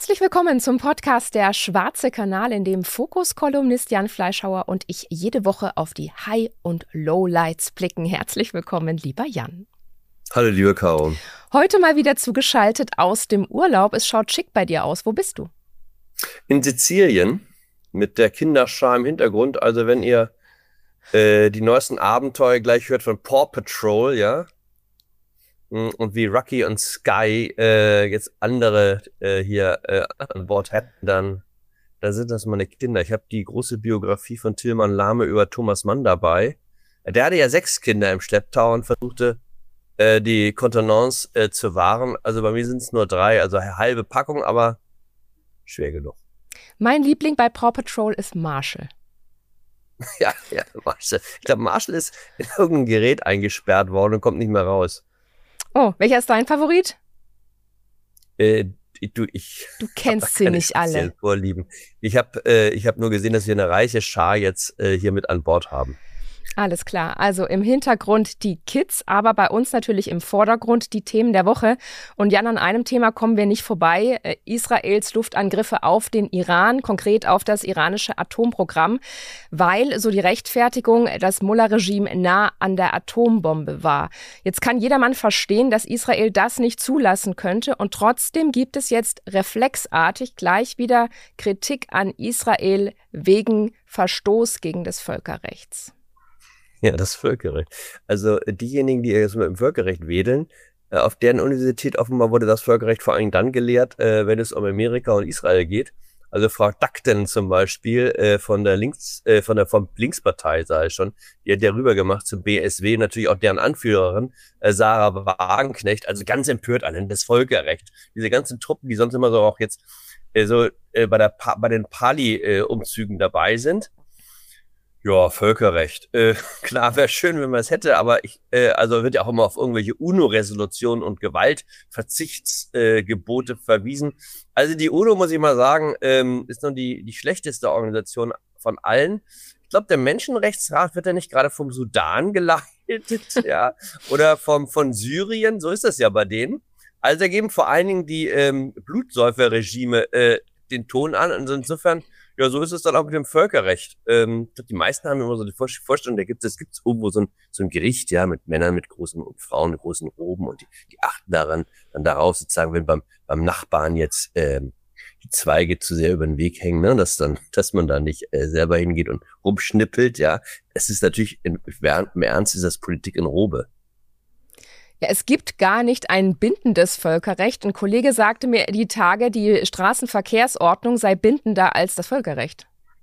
Herzlich willkommen zum Podcast Der Schwarze Kanal, in dem Fokus-Kolumnist Jan Fleischhauer und ich jede Woche auf die High- und Lowlights blicken. Herzlich willkommen, lieber Jan. Hallo, liebe Caro. Heute mal wieder zugeschaltet aus dem Urlaub. Es schaut schick bei dir aus. Wo bist du? In Sizilien mit der Kinderschar im Hintergrund. Also wenn ihr die neuesten Abenteuer gleich hört von Paw Patrol, ja, und wie Rocky und Sky jetzt andere hier an Bord hätten, dann sind das meine Kinder. Ich habe die große Biografie von Tilman Lahme über Thomas Mann dabei. Der hatte ja 6 Kinder im Schlepptau und versuchte die Kontenance zu wahren. Also bei mir sind es nur 3, also halbe Packung, aber schwer genug. Mein Liebling bei Paw Patrol ist Marshall. Ja, Marshall. Ich glaube, Marshall ist in irgendein Gerät eingesperrt worden und kommt nicht mehr raus. Oh, welcher ist dein Favorit? Du kennst sie nicht alle. Vorlieben. Ich hab nur gesehen, dass wir eine reiche Schar jetzt hier mit an Bord haben. Alles klar. Also im Hintergrund die Kids, aber bei uns natürlich im Vordergrund die Themen der Woche. Und Jan, an einem Thema kommen wir nicht vorbei. Israels Luftangriffe auf den Iran, konkret auf das iranische Atomprogramm, weil, so die Rechtfertigung, das Mullah-Regime nah an der Atombombe war. Jetzt kann jedermann verstehen, dass Israel das nicht zulassen könnte. Und trotzdem gibt es jetzt reflexartig gleich wieder Kritik an Israel wegen Verstoß gegen das Völkerrechts. Ja, das Völkerrecht. Also diejenigen, die jetzt mit dem Völkerrecht wedeln, auf deren Universität offenbar wurde das Völkerrecht vor allem dann gelehrt, wenn es um Amerika und Israel geht. Also Frau Dakten zum Beispiel von der Linkspartei, sage ich schon, die hat ja rüber gemacht zum BSW, natürlich auch deren Anführerin, Sarah Wagenknecht, also ganz empört an das Völkerrecht. Diese ganzen Truppen, die sonst immer so auch jetzt bei den Pali-Umzügen dabei sind. Ja, Völkerrecht. Klar, wäre schön, wenn man es hätte, aber also wird ja auch immer auf irgendwelche UNO-Resolutionen und Gewaltverzichtsgebote verwiesen. Also die UNO, muss ich mal sagen, ist noch die schlechteste Organisation von allen. Ich glaube, der Menschenrechtsrat wird ja nicht gerade vom Sudan geleitet, ja, oder von Syrien, so ist das ja bei denen. Also da geben vor allen Dingen die Blutsäuferregime den Ton an, und insofern, ja, so ist es dann auch mit dem Völkerrecht. Die meisten haben immer so die Vorstellung, es gibt irgendwo so ein Gericht, ja, mit Männern, mit großen und Frauen, mit großen Roben, und die achten daran, dann darauf sozusagen, wenn beim Nachbarn jetzt die Zweige zu sehr über den Weg hängen, ne, dass man da nicht selber hingeht und rumschnippelt, ja. Es ist natürlich, im Ernst ist das Politik in Robe. Ja, es gibt gar nicht ein bindendes Völkerrecht. Ein Kollege sagte mir die Tage, die Straßenverkehrsordnung sei bindender als das Völkerrecht.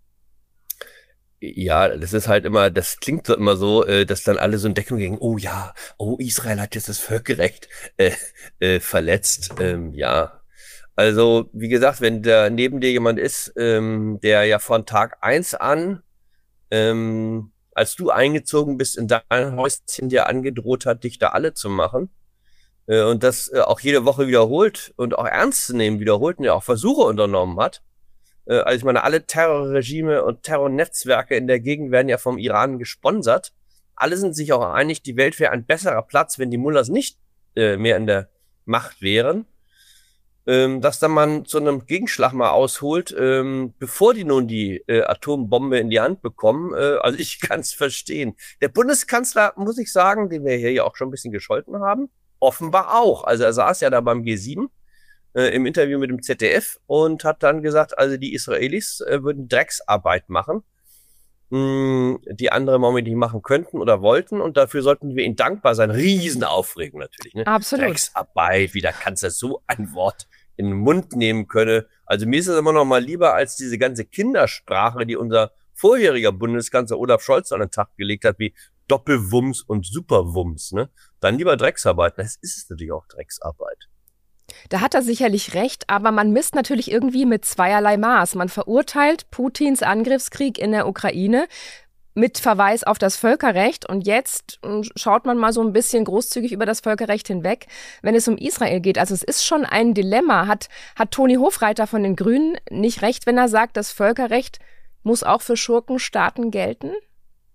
Ja, das ist halt immer, das klingt so immer so, dass dann alle so in Deckung gehen, Israel hat jetzt das Völkerrecht verletzt. Ja, also wie gesagt, wenn da neben dir jemand ist, der ja von Tag 1 an, als du eingezogen bist in dein Häuschen, dir angedroht hat, dich da alle zu machen, und das auch jede Woche wiederholt und auch ernst zu nehmen wiederholt und ja auch Versuche unternommen hat. Also ich meine, alle Terrorregime und Terrornetzwerke in der Gegend werden ja vom Iran gesponsert. Alle sind sich auch einig, die Welt wäre ein besserer Platz, wenn die Mullahs nicht mehr in der Macht wären. Dass dann man zu einem Gegenschlag mal ausholt, bevor die nun die Atombombe in die Hand bekommen. Also ich kann es verstehen. Der Bundeskanzler, muss ich sagen, den wir hier ja auch schon ein bisschen gescholten haben, offenbar auch. Also er saß ja da beim G7 im Interview mit dem ZDF und hat dann gesagt, also die Israelis würden Drecksarbeit machen, die andere Moment nicht machen könnten oder wollten, und dafür sollten wir ihnen dankbar sein. Riesenaufregung natürlich, ne? Absolut. Drecksarbeit, wie der Kanzler so ein Wort in den Mund nehmen könne. Also mir ist es immer noch mal lieber als diese ganze Kindersprache, die unser vorheriger Bundeskanzler Olaf Scholz an den Tag gelegt hat, wie Doppelwumms und Superwumms, ne? Dann lieber Drecksarbeit. Das ist es natürlich auch, Drecksarbeit. Da hat er sicherlich recht, aber man misst natürlich irgendwie mit zweierlei Maß. Man verurteilt Putins Angriffskrieg in der Ukraine mit Verweis auf das Völkerrecht, und jetzt schaut man mal so ein bisschen großzügig über das Völkerrecht hinweg, wenn es um Israel geht. Also es ist schon ein Dilemma. Hat Toni Hofreiter von den Grünen nicht recht, wenn er sagt, das Völkerrecht muss auch für Schurkenstaaten gelten?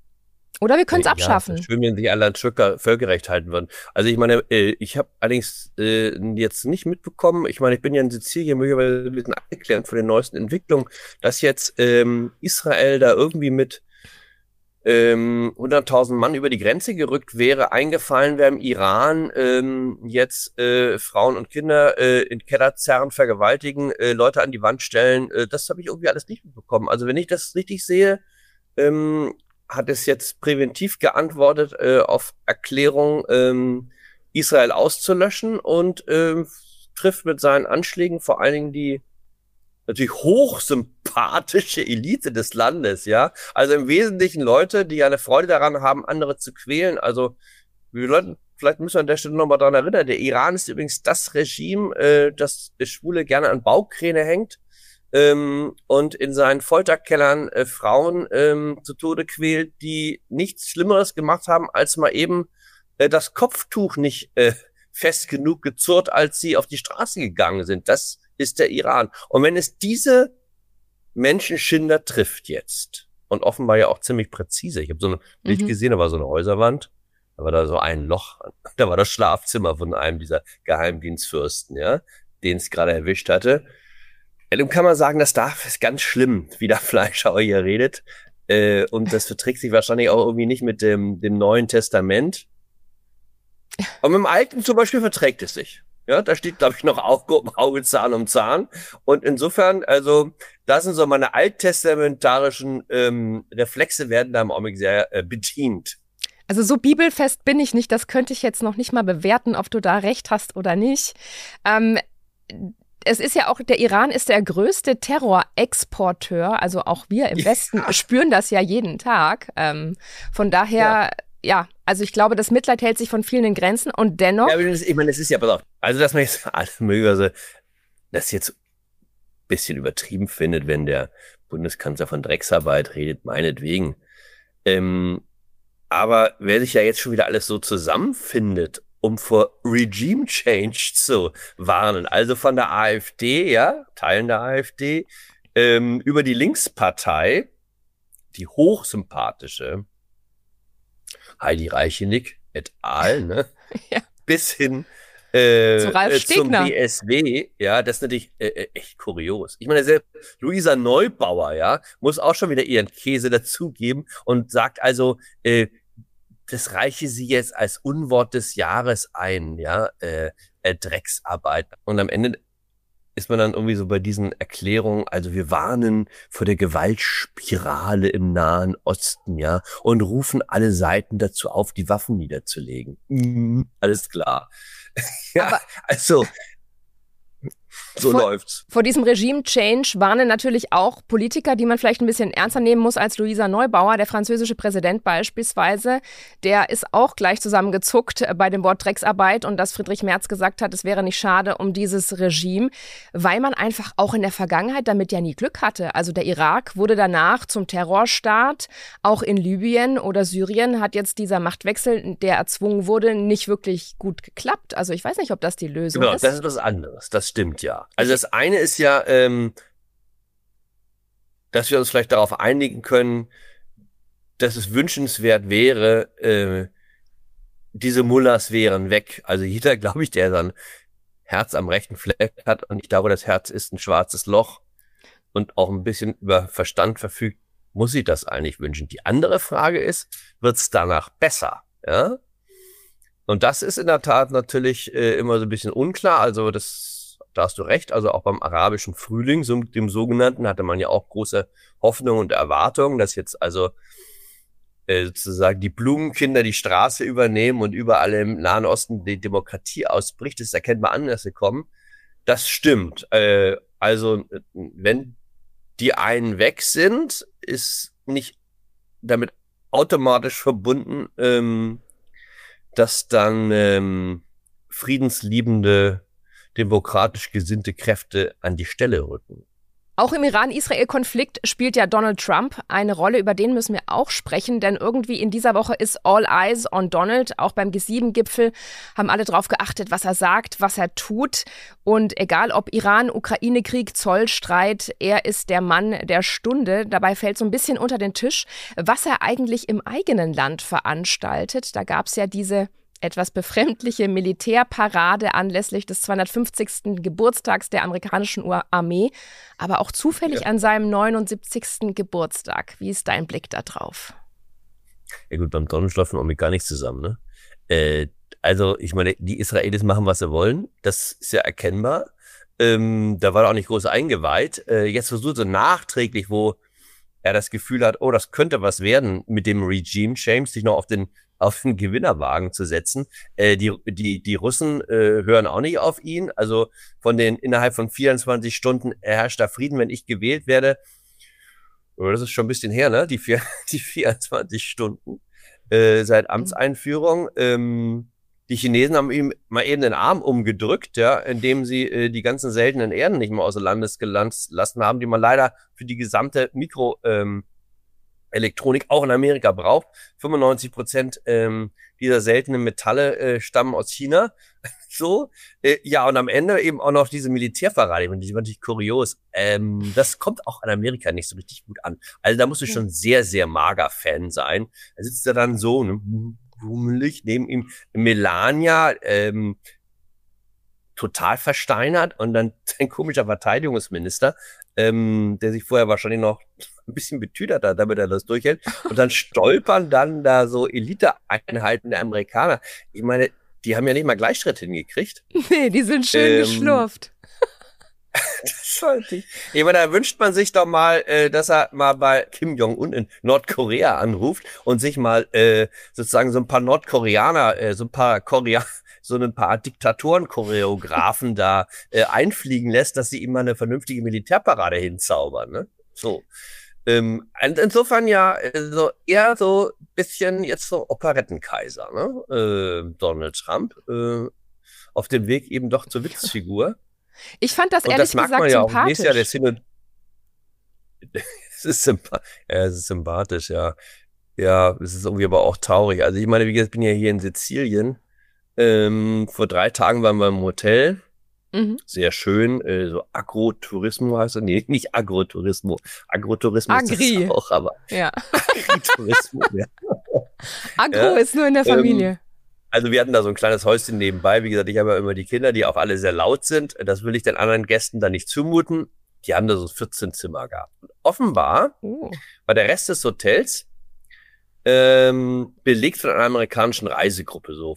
Oder wir können es Ja, es wäre abschaffen. schön, wenn sich alle an Völkerrecht halten würden. Also ich meine, ich habe allerdings jetzt nicht mitbekommen, ich meine, ich bin ja in Sizilien möglicherweise ein bisschen abgeklärt von den neuesten Entwicklungen, dass jetzt Israel da irgendwie mit 100.000 Mann über die Grenze gerückt wäre, eingefallen wäre im Iran, jetzt Frauen und Kinder in Keller zerren, vergewaltigen, Leute an die Wand stellen. Das habe ich irgendwie alles nicht mitbekommen. Also wenn ich das richtig sehe, hat es jetzt präventiv geantwortet auf Erklärung, Israel auszulöschen und trifft mit seinen Anschlägen vor allen Dingen die natürlich hochsympathische Elite des Landes, ja. Also im Wesentlichen Leute, die eine Freude daran haben, andere zu quälen. Also wir Leute, vielleicht müssen wir an der Stelle nochmal daran erinnern, der Iran ist übrigens das Regime, das Schwule gerne an Baukräne hängt und in seinen Folterkellern Frauen zu Tode quält, die nichts Schlimmeres gemacht haben, als mal eben das Kopftuch nicht fest genug gezurrt, als sie auf die Straße gegangen sind. Das ist der Iran. Und wenn es diese Menschenschinder trifft jetzt, und offenbar ja auch ziemlich präzise, ich habe so ein Bild gesehen, da war so eine Häuserwand, da war da so ein Loch, da war das Schlafzimmer von einem dieser Geheimdienstfürsten, ja, den es gerade erwischt hatte. Ja, dann kann man sagen, das ist ganz schlimm, wie der Fleischhauer hier redet. Und das verträgt sich wahrscheinlich auch irgendwie nicht mit dem Neuen Testament. Aber mit dem Alten zum Beispiel verträgt es sich. Ja, da steht, glaube ich, noch Auge, Zahn um Zahn. Und insofern, also, da sind so meine alttestamentarischen Reflexe werden da im Augenblick sehr bedient. Also so bibelfest bin ich nicht. Das könnte ich jetzt noch nicht mal bewerten, ob du da recht hast oder nicht. Es ist ja auch, der Iran ist der größte Terrorexporteur. Also auch wir im Westen spüren das ja jeden Tag. Von daher, ja, also ich glaube, das Mitleid hält sich von vielen in Grenzen und dennoch. Ja, ich meine, es ist ja, pass auf, also dass man jetzt alles möglicherweise das jetzt ein bisschen übertrieben findet, wenn der Bundeskanzler von Drecksarbeit redet, meinetwegen. Aber wer sich ja jetzt schon wieder alles so zusammenfindet, um vor Regime Change zu warnen, also von der AfD, ja, Teilen der AfD, über die Linkspartei, die hochsympathische Heidi Reichenick et al., ne? Ja. Bis hin zu Ralf zum Stegner. BSW, ja, das ist natürlich echt kurios. Ich meine, selbst Luisa Neubauer, ja, muss auch schon wieder ihren Käse dazugeben und sagt also, das reiche sie jetzt als Unwort des Jahres ein, ja, Drecksarbeit. Und am Ende ist man dann irgendwie so bei diesen Erklärungen, also wir warnen vor der Gewaltspirale im Nahen Osten, ja, und rufen alle Seiten dazu auf, die Waffen niederzulegen. Alles klar. Ja, aber also so läuft's. Vor diesem Regime-Change warnen natürlich auch Politiker, die man vielleicht ein bisschen ernster nehmen muss als Luisa Neubauer, der französische Präsident beispielsweise. Der ist auch gleich zusammengezuckt bei dem Wort Drecksarbeit und dass Friedrich Merz gesagt hat, es wäre nicht schade um dieses Regime, weil man einfach auch in der Vergangenheit damit ja nie Glück hatte. Also der Irak wurde danach zum Terrorstaat, auch in Libyen oder Syrien hat jetzt dieser Machtwechsel, der erzwungen wurde, nicht wirklich gut geklappt. Also ich weiß nicht, ob das die Lösung ist. Das ist was anderes, das stimmt ja. Also das eine ist ja, dass wir uns vielleicht darauf einigen können, dass es wünschenswert wäre, diese Mullahs wären weg. Also jeder, glaube ich, der sein Herz am rechten Fleck hat und ich glaube, das Herz ist ein schwarzes Loch und auch ein bisschen über Verstand verfügt, muss sich das eigentlich wünschen. Die andere Frage ist, wird es danach besser? Ja? Und das ist in der Tat natürlich immer so ein bisschen unklar. Also da hast du recht, also auch beim arabischen Frühling, so dem sogenannten, hatte man ja auch große Hoffnung und Erwartungen, dass jetzt also sozusagen die Blumenkinder die Straße übernehmen und überall im Nahen Osten die Demokratie ausbricht. Das erkennt man an, dass sie kommen. Das stimmt. Also wenn die einen weg sind, ist nicht damit automatisch verbunden, dass dann friedensliebende demokratisch gesinnte Kräfte an die Stelle rücken. Auch im Iran-Israel-Konflikt spielt ja Donald Trump eine Rolle, über den müssen wir auch sprechen, denn irgendwie in dieser Woche ist All Eyes on Donald. Auch beim G7-Gipfel haben alle darauf geachtet, was er sagt, was er tut. Und egal ob Iran, Ukraine-Krieg, Zollstreit, er ist der Mann der Stunde. Dabei fällt so ein bisschen unter den Tisch, was er eigentlich im eigenen Land veranstaltet. Da gab es ja diese etwas befremdliche Militärparade anlässlich des 250. Geburtstags der amerikanischen Armee, aber auch zufällig an seinem 79. Geburtstag. Wie ist dein Blick da drauf? Ja gut, beim Donald läuft man auch mit gar nichts zusammen, ne? Also ich meine, die Israelis machen, was sie wollen. Das ist ja erkennbar. Da war er auch nicht groß eingeweiht. Jetzt versucht er nachträglich, wo er das Gefühl hat, oh, das könnte was werden mit dem Regime Change, sich noch auf den Gewinnerwagen zu setzen. Die Russen hören auch nicht auf ihn. Also innerhalb von 24 Stunden herrscht da Frieden, wenn ich gewählt werde. Oh, das ist schon ein bisschen her, ne? Die 24 Stunden seit Amtseinführung. Die Chinesen haben ihm mal eben den Arm umgedrückt, ja, indem sie die ganzen seltenen Erden nicht mehr außer Landes gelassen haben, die man leider für die gesamte Elektronik auch in Amerika braucht. 95% dieser seltenen Metalle stammen aus China. So, ja, und am Ende eben auch noch diese Militärverrate, die war natürlich kurios. Das kommt auch in Amerika nicht so richtig gut an. Also da musst du schon sehr, sehr mager Fan sein. Da sitzt er dann so, ne, hummelig, neben ihm Melania, total versteinert, und dann ein komischer Verteidigungsminister, der sich vorher wahrscheinlich noch ein bisschen betüdert hat, damit er das durchhält. Und dann stolpern dann da so Eliteeinheiten der Amerikaner. Ich meine, die haben ja nicht mal Gleichschritt hingekriegt. Nee, die sind schön geschlurft. Das sollte ich. Ich meine, da wünscht man sich doch mal, dass er mal bei Kim Jong-un in Nordkorea anruft und sich mal sozusagen so ein paar Nordkoreaner, so ein paar Diktatoren-Choreografen da einfliegen lässt, dass sie ihm mal eine vernünftige Militärparade hinzaubern, ne? So. Insofern ja, so eher so ein bisschen jetzt so Operettenkaiser, ne? Donald Trump, auf dem Weg eben doch zur Witzfigur. Ich fand das ehrlich gesagt man ja sympathisch. Auch. Jahr es ist sympathisch, ja. Ja, es ist irgendwie aber auch traurig. Also ich meine, wie gesagt, ich bin ja hier in Sizilien. Vor 3 Tagen waren wir im Hotel. Sehr schön, so Agrotourismo heißt das. Nee, nicht Agrotourismo. Agrotourismo ist das auch, aber ja. Agritourismo, ja. Agro ist nur in der Familie. Also wir hatten da so ein kleines Häuschen nebenbei. Wie gesagt, ich habe ja immer die Kinder, die auch alle sehr laut sind. Das will ich den anderen Gästen da nicht zumuten. Die haben da so 14 Zimmer gehabt. Und offenbar war der Rest des Hotels belegt von einer amerikanischen Reisegruppe, so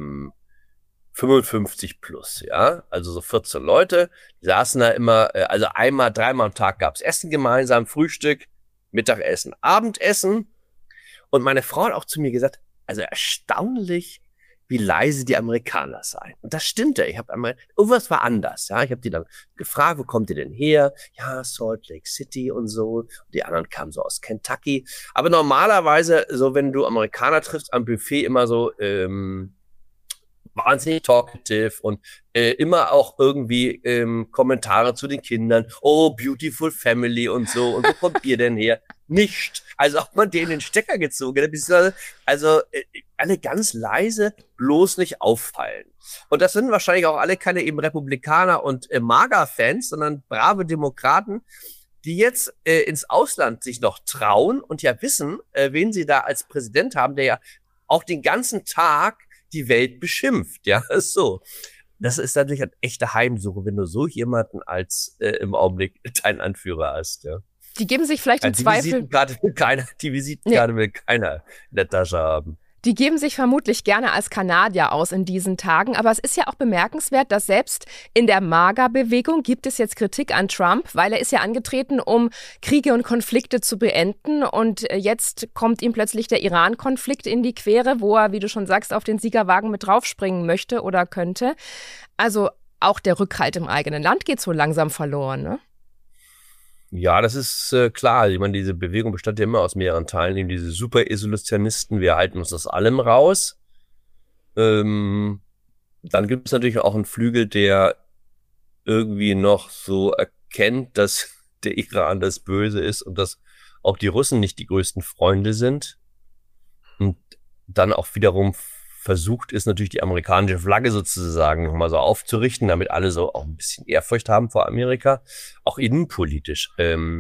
55 plus, ja, also so 14 Leute, die saßen da immer, also dreimal am Tag gab's Essen gemeinsam, Frühstück, Mittagessen, Abendessen, und meine Frau hat auch zu mir gesagt, also erstaunlich, wie leise die Amerikaner seien. Und das stimmte. Irgendwas war anders. Ja, ich habe die dann gefragt, wo kommt ihr denn her? Ja, Salt Lake City und so. Und die anderen kamen so aus Kentucky. Aber normalerweise, so wenn du Amerikaner triffst am Buffet, immer so wahnsinnig talkative und immer auch irgendwie Kommentare zu den Kindern. Oh, beautiful family und so. Und wo kommt ihr denn her? Nicht. Also auch mal denen den Stecker gezogen. Also alle ganz leise, bloß nicht auffallen. Und das sind wahrscheinlich auch alle keine eben Republikaner und MAGA-Fans, sondern brave Demokraten, die jetzt ins Ausland sich noch trauen und ja wissen, wen sie da als Präsident haben, der ja auch den ganzen Tag die Welt beschimpft. Ja, so. Das ist natürlich eine echte Heimsuche, wenn du so jemanden als im Augenblick deinen Anführer hast, ja. Die geben sich vielleicht im Zweifel... Die Visitenkarte will keiner in der Tasche haben. Die geben sich vermutlich gerne als Kanadier aus in diesen Tagen, aber es ist ja auch bemerkenswert, dass selbst in der MAGA-Bewegung gibt es jetzt Kritik an Trump, weil er ist ja angetreten, um Kriege und Konflikte zu beenden, und jetzt kommt ihm plötzlich der Iran-Konflikt in die Quere, wo er, wie du schon sagst, auf den Siegerwagen mit draufspringen möchte oder könnte. Also auch der Rückhalt im eigenen Land geht so langsam verloren, ne? Ja, das ist klar. Ich meine, diese Bewegung bestand ja immer aus mehreren Teilen. Eben diese Super-Isolationisten, wir halten uns aus allem raus. Dann gibt es natürlich auch einen Flügel, der irgendwie noch so erkennt, dass der Iran das Böse ist und dass auch die Russen nicht die größten Freunde sind. Und dann auch wiederum versucht ist, natürlich die amerikanische Flagge sozusagen nochmal so aufzurichten, damit alle so auch ein bisschen Ehrfurcht haben vor Amerika, auch innenpolitisch.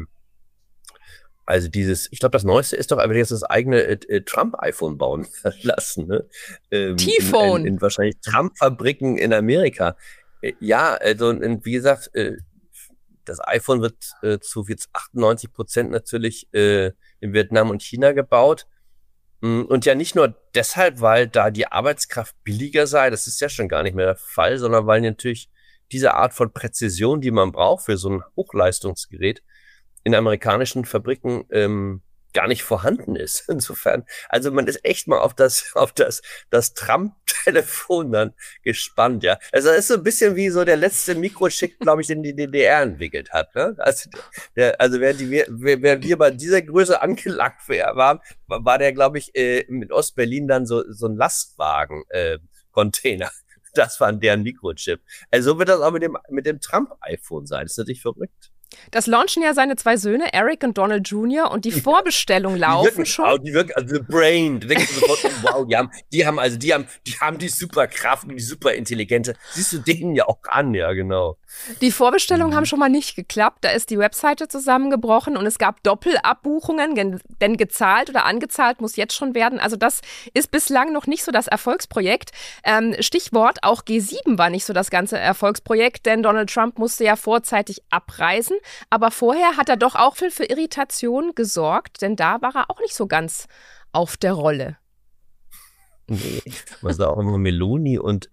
Also ich glaube, das Neueste ist doch einfach jetzt das eigene Trump-iPhone bauen lassen. Ne? T-Phone. In wahrscheinlich Trump-Fabriken in Amerika. Ja, also wie gesagt, das iPhone wird zu jetzt 98% natürlich in Vietnam und China gebaut. Und ja nicht nur deshalb, weil da die Arbeitskraft billiger sei, das ist ja schon gar nicht mehr der Fall, sondern weil natürlich diese Art von Präzision, die man braucht für so ein Hochleistungsgerät, in amerikanischen Fabriken gar nicht vorhanden ist. Insofern, also man ist echt mal auf das Trump-Telefon dann gespannt, ja. Also es ist so ein bisschen wie so der letzte Mikrochip, glaube ich, den die DDR entwicklt hat, ne? Also während wir bei dieser Größe angelangt waren, war der, glaube ich, mit Ostberlin dann so ein Lastwagen, Container. Das war deren Mikrochip. Also so wird das auch mit dem Trump-iPhone sein. Das ist natürlich verrückt. Das launchen ja seine 2 Söhne, Eric und Donald Jr. und die Vorbestellungen laufen schon. Die wirken, also the brain. Du denkst sofort, wow, die haben die Superkraft und die Superintelligente. Siehst du denen ja auch an, ja, genau. Die Vorbestellungen haben schon mal nicht geklappt. Da ist die Webseite zusammengebrochen und es gab Doppelabbuchungen, denn gezahlt oder angezahlt muss jetzt schon werden. Also das ist bislang noch nicht so das Erfolgsprojekt. Stichwort, auch G7 war nicht so das ganze Erfolgsprojekt, denn Donald Trump musste ja vorzeitig abreisen. Aber vorher hat er doch auch für Irritation gesorgt, denn da war er auch nicht so ganz auf der Rolle. Nee, man sah auch immer Meloni und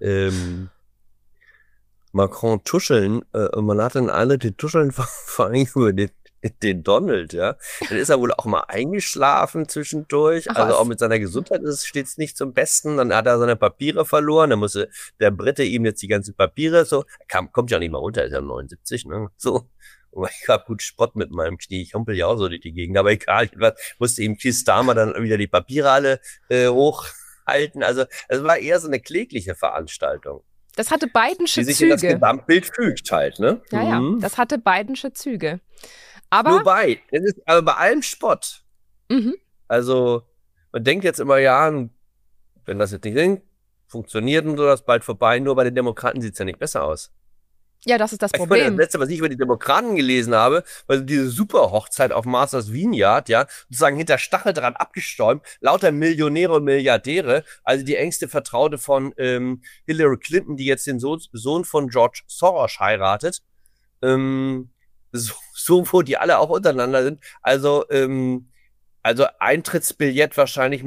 Macron tuscheln und man hat dann alle die tuscheln vor allem über den Donald, ja. Dann ist er wohl auch mal eingeschlafen zwischendurch. Ach, also was? auch mit seiner Gesundheit steht es nicht zum Besten. Dann hat er seine Papiere verloren. Dann musste der Brite ihm jetzt die ganzen Papiere so. Kommt ja auch nicht mal runter, ist ja 79, ne? So. Und ich hab gut Spott mit meinem Knie. Ich humpel ja auch so durch die Gegend. Aber egal, ich musste ihm Keith Starmer dann wieder die Papiere alle hochhalten. Also es war eher so eine klägliche Veranstaltung. Das hatte Bidensche Die sich in das Züge. Gesamtbild fügt halt, ne? Ja, das hatte Bidensche Züge. Aber Wobei, aber bei allem Spott. Also, man denkt jetzt immer, ja, wenn das jetzt nicht funktioniert und so, das ist bald vorbei. Nur bei den Demokraten sieht es ja nicht besser aus. ja, das ist das Das Problem. Letzte, was ich über die Demokraten gelesen habe, war diese Super-Hochzeit auf Martha's Vineyard, ja, sozusagen hinter Stacheldraht abgestäubt, lauter Millionäre und Milliardäre, also die engste Vertraute von Hillary Clinton, die jetzt den Sohn von George Soros heiratet, so wo die alle auch untereinander sind. Also Eintrittsbillett wahrscheinlich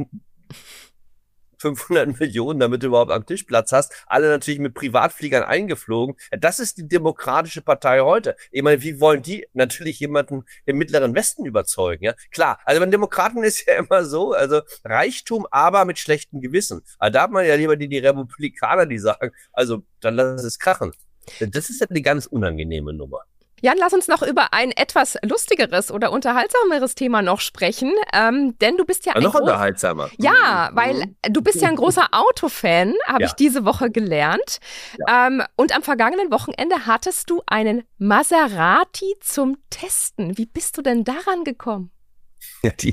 500 Millionen, damit du überhaupt am Tisch Platz hast. Alle natürlich mit Privatfliegern eingeflogen. Das ist die Demokratische Partei heute. Ich meine, wie wollen die natürlich jemanden im Mittleren Westen überzeugen? Ja, klar. Also bei den Demokraten ist ja immer so, also Reichtum, aber mit schlechtem Gewissen. Also da hat man ja lieber die Republikaner, die sagen, also dann lass es krachen. Das ist ja eine ganz unangenehme Nummer. Jan, lass uns noch über ein etwas lustigeres oder unterhaltsameres Thema noch sprechen, denn du bist ja noch unterhaltsamer. Ja, weil du bist ja ein großer Autofan, habe ich diese Woche gelernt. Ja. Und am vergangenen Wochenende hattest du einen Maserati zum Testen. Wie bist du denn daran gekommen? Ja, die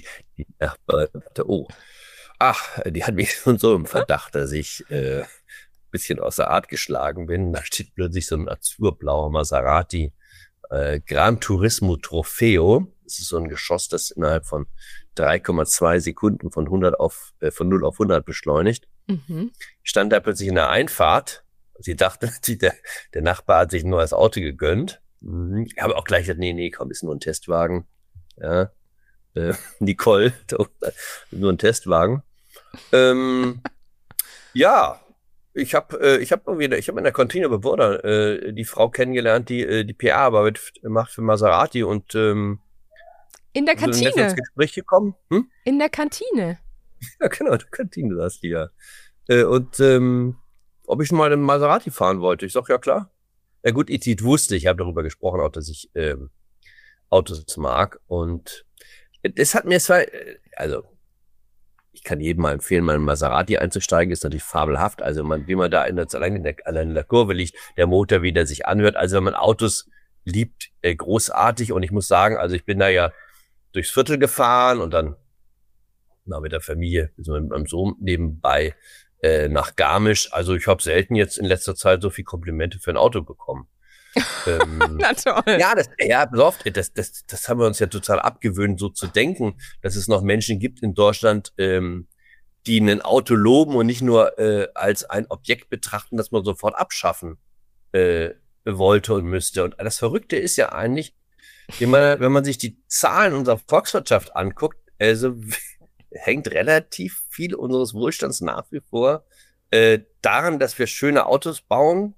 hat mich schon so im Verdacht, dass ich ein bisschen aus der Art geschlagen bin. Da steht plötzlich so ein azurblauer Maserati. Gran Turismo Trofeo. Das ist so ein Geschoss, das innerhalb von 3,2 Sekunden von 0 auf 100 beschleunigt. Stand da plötzlich in der Einfahrt. Sie dachte natürlich, der Nachbar hat sich ein neues Auto gegönnt. Ich habe auch gleich gesagt, nee, komm, ist nur ein Testwagen. Ja, Nicole, nur ein Testwagen. Ja. Ich habe in der Kantine bei Burda die Frau kennengelernt, die PR-Arbeit macht für Maserati und in der Kantine ins Gespräch gekommen. In der Kantine. Ja, genau, in der Kantine saß die ja. Ob ich mal einen Maserati fahren wollte. Ich sag, ja klar. Ja gut, ich wusste, ich habe darüber gesprochen, auch dass ich Autos mag. Und das hat mir zwar, also ich kann jedem mal empfehlen, mal in Maserati einzusteigen, ist natürlich fabelhaft. Also wie man da allein in der Kurve liegt, der Motor, wie der sich anhört. Also wenn man Autos liebt, großartig. Und ich muss sagen, also ich bin da ja durchs Viertel gefahren und dann mit der Familie, mit meinem Sohn nebenbei nach Garmisch. Also ich habe selten jetzt in letzter Zeit so viel Komplimente für ein Auto bekommen. Na toll. Das haben wir uns ja total abgewöhnt, so zu denken, dass es noch Menschen gibt in Deutschland, die ein Auto loben und nicht nur als ein Objekt betrachten, das man sofort abschaffen wollte und müsste. Und das Verrückte ist ja eigentlich, wenn man sich die Zahlen unserer Volkswirtschaft anguckt, also hängt relativ viel unseres Wohlstands nach wie vor daran, dass wir schöne Autos bauen,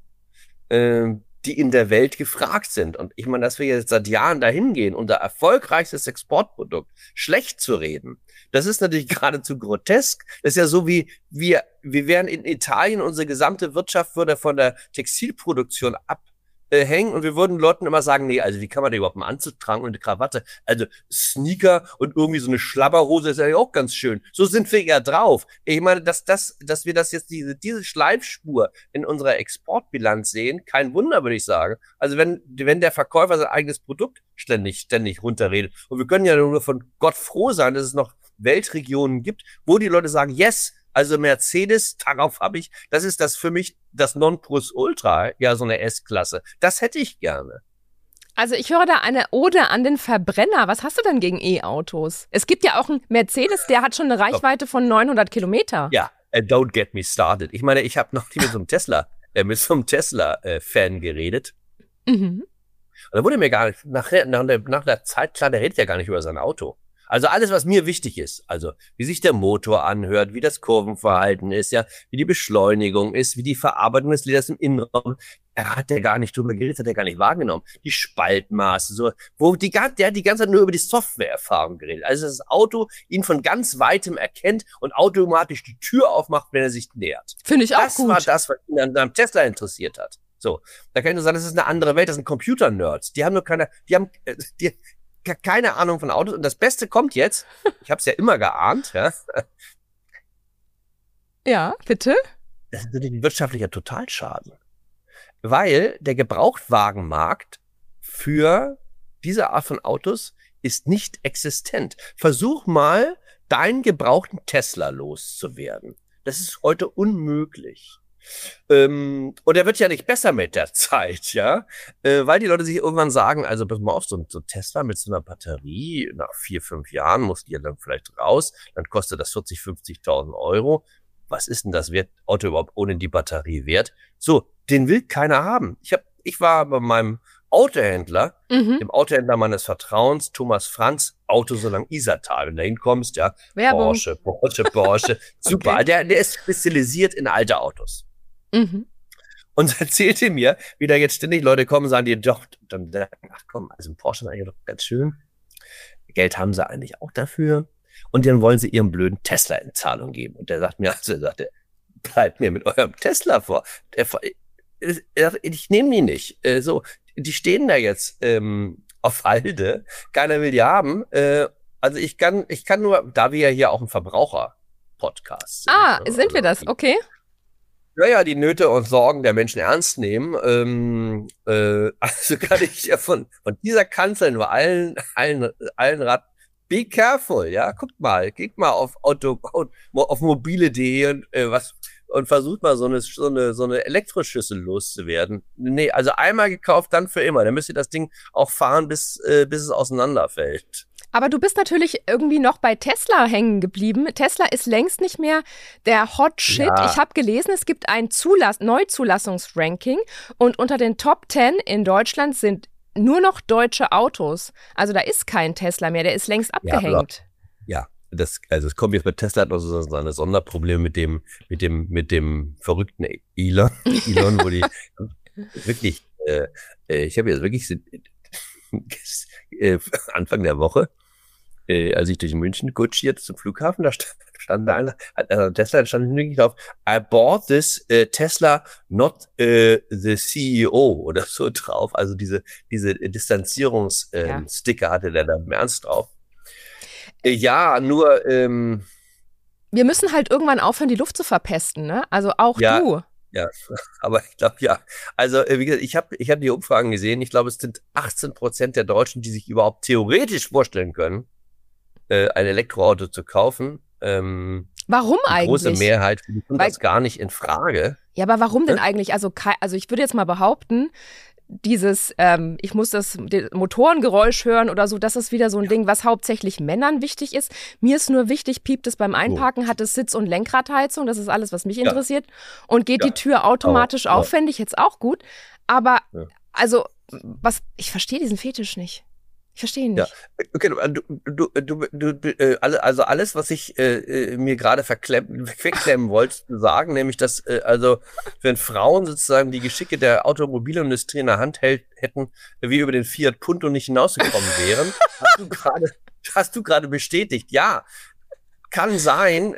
die in der Welt gefragt sind. Und ich meine, dass wir jetzt seit Jahren dahin gehen, unser erfolgreichstes Exportprodukt schlecht zu reden, das ist natürlich geradezu grotesk. Das ist ja so, wie wir wären in Italien, unsere gesamte Wirtschaft würde von der Textilproduktion abhängen und wir würden Leuten immer sagen, nee, also wie kann man da überhaupt einen Anzug tragen und eine Krawatte? Also Sneaker und irgendwie so eine Schlabberhose ist ja auch ganz schön. So sind wir ja drauf. Ich meine, dass wir das jetzt diese Schleifspur in unserer Exportbilanz sehen, kein Wunder, würde ich sagen. Also wenn der Verkäufer sein eigenes Produkt ständig runterredet. Und wir können ja nur von Gott froh sein, dass es noch Weltregionen gibt, wo die Leute sagen, yes, also Mercedes, darauf habe ich, das ist das für mich das Nonplusultra, ja, so eine S-Klasse. Das hätte ich gerne. Also ich höre da eine Ode an den Verbrenner. Was hast du denn gegen E-Autos? Es gibt ja auch einen Mercedes, der hat schon eine Reichweite von 900 Kilometer. Ja, don't get me started. Ich meine, ich habe noch nie mit so einem Tesla-Fan geredet. Mhm. Und da wurde mir gar nicht, nach der Zeit klar, der redet ja gar nicht über sein Auto. Also alles, was mir wichtig ist, also wie sich der Motor anhört, wie das Kurvenverhalten ist, ja, wie die Beschleunigung ist, wie die Verarbeitung des Leders im Innenraum, er hat ja gar nicht drüber geredet, hat er gar nicht wahrgenommen. Die Spaltmaße, so, der hat die ganze Zeit nur über die Softwareerfahrung geredet. Also dass das Auto ihn von ganz weitem erkennt und automatisch die Tür aufmacht, wenn er sich nähert. Finde ich auch das gut. Das war das, was ihn an seinem Tesla interessiert hat. So, da kann ich nur sagen, das ist eine andere Welt, das sind Computer-Nerds. Die haben keine Ahnung von Autos. Und das Beste kommt jetzt, ich habe es ja immer geahnt, ja. Ja, bitte? Das ist natürlich ein wirtschaftlicher Totalschaden. Weil der Gebrauchtwagenmarkt für diese Art von Autos ist nicht existent. Versuch mal, deinen gebrauchten Tesla loszuwerden. Das ist heute unmöglich. Und er wird ja nicht besser mit der Zeit, ja, weil die Leute sich irgendwann sagen, also pass mal auf, so Tesla mit so einer Batterie, nach 4-5 Jahren muss die ja dann vielleicht raus, dann kostet das 40.000-50.000 Euro. Was ist denn das Auto überhaupt ohne die Batterie wert? So, den will keiner haben. Ich war bei meinem Autohändler, dem Autohändler meines Vertrauens, Thomas Franz, Auto so lang Isartal. Wenn du da hinkommst, ja, Werbung. Porsche, super. Okay. Der ist spezialisiert in alte Autos. Mhm. Und erzählte mir, wie da jetzt ständig Leute kommen und sagen, die doch, dann, ach komm, also ein Porsche ist eigentlich doch ganz schön. Geld haben sie eigentlich auch dafür. Und dann wollen sie ihrem blöden Tesla in Zahlung geben. Und der sagt mir, bleibt mir mit eurem Tesla vor. Ich nehme die nicht. Die stehen da jetzt auf Halde. Keiner will die haben. Also ich kann nur, da wir ja hier auch ein Verbraucher-Podcast sind. Sind wir das? Okay. Ja, die Nöte und Sorgen der Menschen ernst nehmen. Also kann ich ja von dieser Kanzel nur allen raten, be careful, ja, geht mal auf mobile.de und versucht mal so eine Elektroschüssel loszuwerden. Nee, also einmal gekauft, dann für immer. Dann müsst ihr das Ding auch fahren, bis es auseinanderfällt. Aber du bist natürlich irgendwie noch bei Tesla hängen geblieben. Tesla ist längst nicht mehr der Hot Shit. Ja. Ich habe gelesen, es gibt ein Neuzulassungsranking und unter den Top 10 in Deutschland sind nur noch deutsche Autos. Also da ist kein Tesla mehr, der ist längst abgehängt. Ja, es kommt jetzt bei Tesla hat noch so ein Sonderproblem mit dem verrückten Elon, wo die wirklich, ich habe jetzt wirklich Anfang der Woche, als ich durch München kutschierte zum Flughafen, da stand Tesla, stand wirklich drauf, I bought this Tesla, not the CEO oder so drauf. Also diese Distanzierungssticker hatte der da im Ernst drauf. Ja, nur wir müssen halt irgendwann aufhören, die Luft zu verpesten, ne? Also auch du. Ja, aber ich glaube, ja. Also, wie gesagt, ich hab die Umfragen gesehen. Ich glaube, es sind 18% der Deutschen, die sich überhaupt theoretisch vorstellen können, ein Elektroauto zu kaufen. Warum Die große eigentlich? Mehrheit kommt Weil, das gar nicht in Frage. ja, aber warum denn Ne? eigentlich? Also ich würde jetzt mal behaupten, ich muss das Motorengeräusch hören oder so, das ist wieder so ein Ding, was hauptsächlich Männern wichtig ist. Mir ist nur wichtig, piept es beim So, Einparken, hat es Sitz- und Lenkradheizung, das ist alles, was mich ja, interessiert. Und geht die ja, Tür auch, automatisch ja, auf, fände ich jetzt auch gut. Aber, ja. also, ich verstehe diesen Fetisch nicht. Ich verstehe ihn Ja, nicht. okay, also alles, was ich mir gerade wegklemmen wollte zu sagen, nämlich, dass also wenn Frauen sozusagen die Geschicke der Automobilindustrie in der Hand hätten, wie über den Fiat Punto nicht hinausgekommen wären, hast du gerade bestätigt. Ja, kann sein.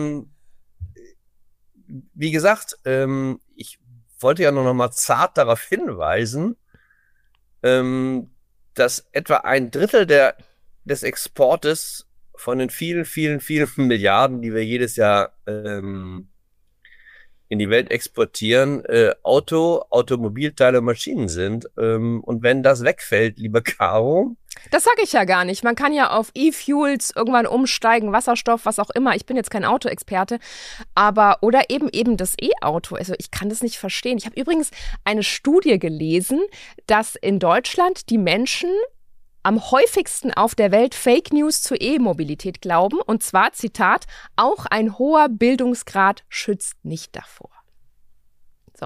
Wie gesagt, ich wollte ja nur noch mal zart darauf hinweisen, ähm, dass etwa ein Drittel des Exportes von den vielen, vielen, vielen Milliarden, die wir jedes Jahr in die Welt exportieren, Automobilteile und Maschinen sind. Und wenn das wegfällt, lieber Caro, Das sage ich ja gar nicht. Man kann ja auf E-Fuels irgendwann umsteigen, Wasserstoff, was auch immer. Ich bin jetzt kein Autoexperte, aber oder eben das E-Auto. Also ich kann das nicht verstehen. Ich habe übrigens eine Studie gelesen, dass in Deutschland die Menschen am häufigsten auf der Welt Fake News zur E-Mobilität glauben. Und zwar, Zitat, auch ein hoher Bildungsgrad schützt nicht davor. So.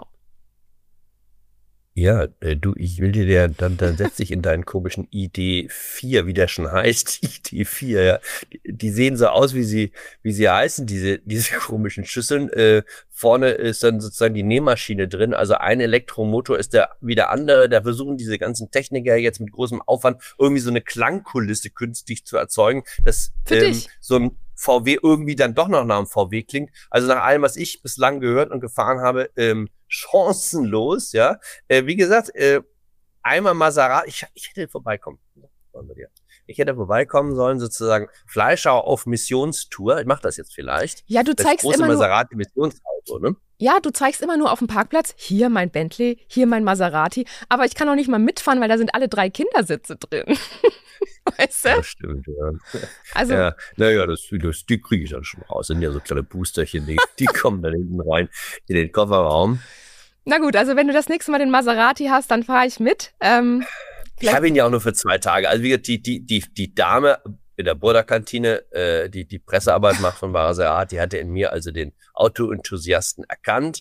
ja, ich will dir dann setz dich in deinen komischen ID4, wie der schon heißt, ID4, ja. Die sehen so aus, wie sie heißen, diese komischen Schüsseln. Vorne ist dann sozusagen die Nähmaschine drin. Also ein Elektromotor ist wie der andere. Da versuchen diese ganzen Techniker jetzt mit großem Aufwand irgendwie so eine Klangkulisse künstlich zu erzeugen, dass Für dich. so ein VW irgendwie dann doch noch nach einem VW klingt. Also nach allem, was ich bislang gehört und gefahren habe, chancenlos, ja. Wie gesagt, einmal Maserati, ich hätte vorbeikommen. Ich hätte vorbeikommen sollen, sozusagen Fleischhauer auf Missionstour. Ich mache das jetzt vielleicht. Ja, du Das zeigst große immer nur. Maserati-Missionsauto, ne? Ja, du zeigst immer nur auf dem Parkplatz, hier mein Bentley, hier mein Maserati, aber ich kann auch nicht mal mitfahren, weil da sind alle 3 Kindersitze drin. Weißt du? Das stimmt, ja. Also, Ja, naja, die kriege ich dann schon raus. Das sind ja so kleine Boosterchen, die kommen dann hinten rein in den Kofferraum. na gut, also wenn du das nächste Mal den Maserati hast, dann fahre ich mit. Ich habe ihn ja auch nur für 2 Tage. Also wie gesagt, die Dame in der Burda-Kantine, die Pressearbeit macht von Maserati, die hatte in mir also den Auto-Enthusiasten erkannt.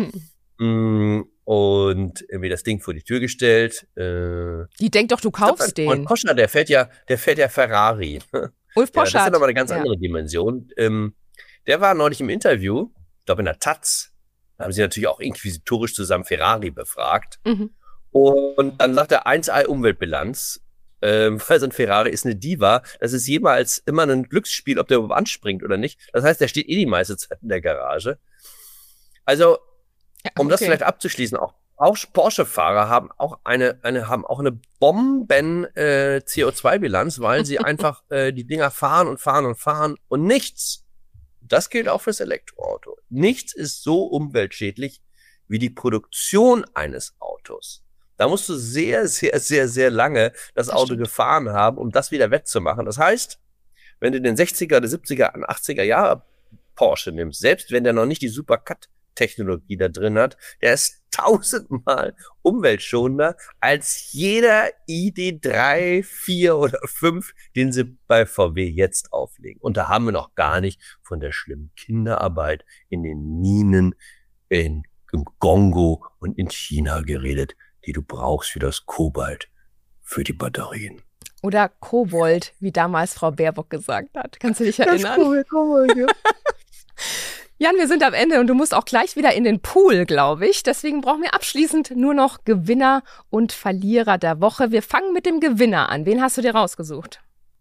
Und mir das Ding vor die Tür gestellt. Die denkt doch, du kaufst den. Und Porsche, der fährt ja Ferrari. Ulf Ja, das ist ja Poschardt. nochmal eine ganz Ja. andere Dimension. Der war neulich im Interview, ich glaube in der Taz. Da haben sie natürlich auch inquisitorisch zusammen Ferrari befragt. Mhm. Und dann sagt er 1A Umweltbilanz, weil so ein Ferrari ist eine Diva. Das ist jemals immer ein Glücksspiel, ob der überhaupt anspringt oder nicht. Das heißt, der steht die meiste Zeit in der Garage. Also, Ja, um das okay. vielleicht abzuschließen, auch Porsche-Fahrer haben auch eine Bomben CO2-Bilanz, weil sie einfach die Dinger fahren und fahren und fahren und nichts. Das gilt auch fürs Elektroauto. Nichts ist so umweltschädlich wie die Produktion eines Autos. Da musst du sehr, sehr, sehr, sehr lange das Auto stimmt. gefahren haben, um das wieder wettzumachen. Das heißt, wenn du den 60er, 70er, 80er Jahre Porsche nimmst, selbst wenn der noch nicht die Supercut-Technologie da drin hat, der ist 1000-mal umweltschonender als jeder ID3, 4 oder 5, den sie bei VW jetzt auflegen. Und da haben wir noch gar nicht von der schlimmen Kinderarbeit in den Minen, im Kongo und in China geredet, die du brauchst für das Kobalt, für die Batterien. Oder Kobold, wie damals Frau Baerbock gesagt hat. Kannst du dich erinnern? Kobalt, ja. Jan, wir sind am Ende und du musst auch gleich wieder in den Pool, glaube ich. Deswegen brauchen wir abschließend nur noch Gewinner und Verlierer der Woche. Wir fangen mit dem Gewinner an. Wen hast du dir rausgesucht?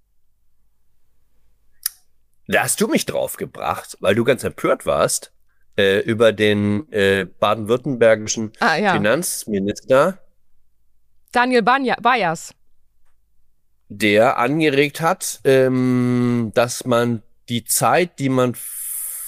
Da hast du mich draufgebracht, weil du ganz empört warst über den baden-württembergischen Ja. Finanzminister, Daniel Bayers. der angeregt hat, dass man die Zeit, die man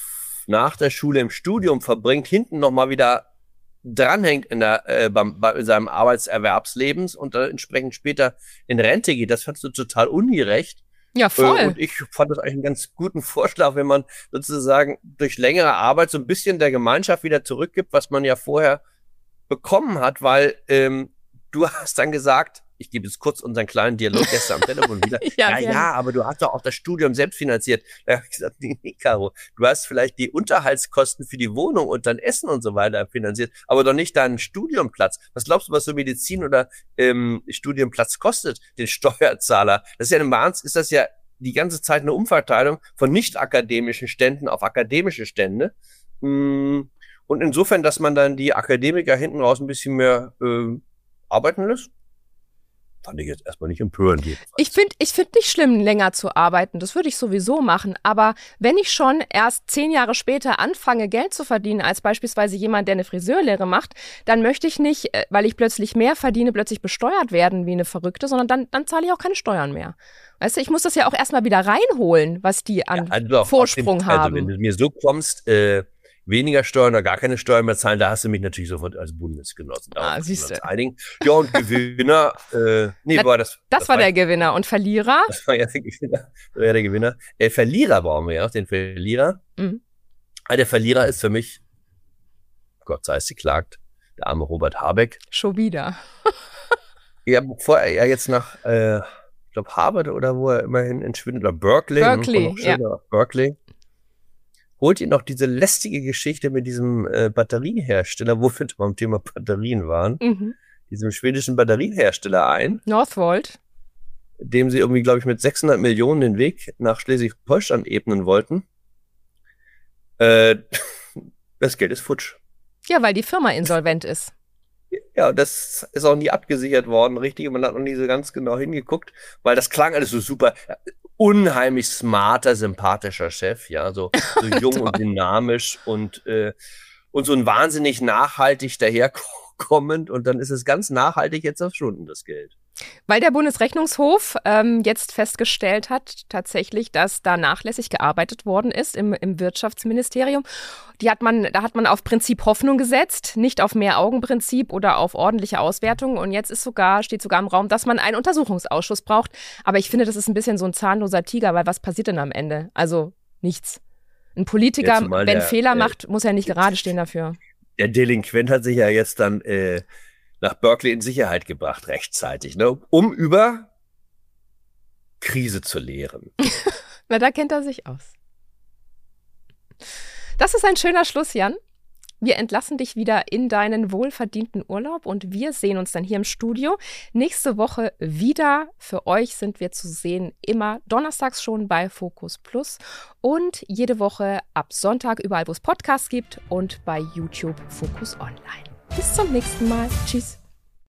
nach der Schule im Studium verbringt, hinten nochmal wieder dranhängt bei seinem Arbeitserwerbslebens und dann entsprechend später in Rente geht. Das fandst du total ungerecht. Ja, voll. Und ich fand das eigentlich einen ganz guten Vorschlag, wenn man sozusagen durch längere Arbeit so ein bisschen der Gemeinschaft wieder zurückgibt, was man ja vorher bekommen hat, weil du hast dann gesagt, ich gebe jetzt kurz unseren kleinen Dialog gestern am Telefon wieder. ja, aber du hast doch auch das Studium selbst finanziert. Da habe ich gesagt, nee, Caro, du hast vielleicht die Unterhaltskosten für die Wohnung und dein Essen und so weiter finanziert, aber doch nicht deinen Studienplatz. Was glaubst du, was so Medizin oder Studienplatz kostet, den Steuerzahler? Das ist ja ist das ja die ganze Zeit eine Umverteilung von nicht-akademischen Ständen auf akademische Stände. Und insofern, dass man dann die Akademiker hinten raus ein bisschen mehr arbeiten lässt, fand ich jetzt erstmal nicht empörend. Ich find nicht schlimm, länger zu arbeiten. Das würde ich sowieso machen. Aber wenn ich schon erst 10 Jahre später anfange, Geld zu verdienen, als beispielsweise jemand, der eine Friseurlehre macht, dann möchte ich nicht, weil ich plötzlich mehr verdiene, plötzlich besteuert werden wie eine Verrückte, sondern dann zahle ich auch keine Steuern mehr. Weißt du, ich muss das ja auch erstmal wieder reinholen, was die an Vorsprung haben. Also wenn du mir so kommst, weniger Steuern oder gar keine Steuern mehr zahlen, da hast du mich natürlich sofort als Bundesgenossen. Siehst du. Ja, und Gewinner, das war der Gewinner. Und Verlierer? Das war ja der Gewinner. Verlierer brauchen wir ja, den Verlierer. Mhm. Der Verlierer ist für mich, Gott sei es geklagt, der arme Robert Habeck. Schon wieder. Ja, bevor er jetzt nach, ich glaube Harvard oder wo er immerhin entschwindet, oder Berkeley. Berkeley. Holt ihr noch diese lästige Geschichte mit diesem Batterienhersteller, wo wir beim Thema Batterien waren, diesem schwedischen Batterienhersteller ein. Northvolt. Dem sie irgendwie, glaube ich, mit 600 Millionen den Weg nach Schleswig-Holstein ebnen wollten. Das Geld ist futsch. Ja, weil die Firma insolvent ist. Ja, das ist auch nie abgesichert worden, richtig. Und man hat noch nie so ganz genau hingeguckt, weil das klang alles so super. Unheimlich smarter, sympathischer Chef, ja, so jung und dynamisch und so ein wahnsinnig nachhaltig daherkommend und dann ist es ganz nachhaltig jetzt auf Stunden, das Geld. Weil der Bundesrechnungshof jetzt festgestellt hat, tatsächlich, dass da nachlässig gearbeitet worden ist im Wirtschaftsministerium. Da hat man auf Prinzip Hoffnung gesetzt, nicht auf Mehr-Augen-Prinzip oder auf ordentliche Auswertung. Und jetzt steht sogar im Raum, dass man einen Untersuchungsausschuss braucht. Aber ich finde, das ist ein bisschen so ein zahnloser Tiger, weil was passiert denn am Ende? Also nichts. Ein Politiker, wenn Fehler macht, muss ja nicht gerade stehen dafür. Der Delinquent hat sich ja jetzt dann nach Berkeley in Sicherheit gebracht, rechtzeitig, ne, um über Krise zu lehren. Na, da kennt er sich aus. Das ist ein schöner Schluss, Jan. Wir entlassen dich wieder in deinen wohlverdienten Urlaub und wir sehen uns dann hier im Studio nächste Woche wieder. Für euch sind wir zu sehen immer donnerstags schon bei Focus Plus und jede Woche ab Sonntag überall, wo es Podcasts gibt und bei YouTube Focus Online. Bis zum nächsten Mal. Tschüss.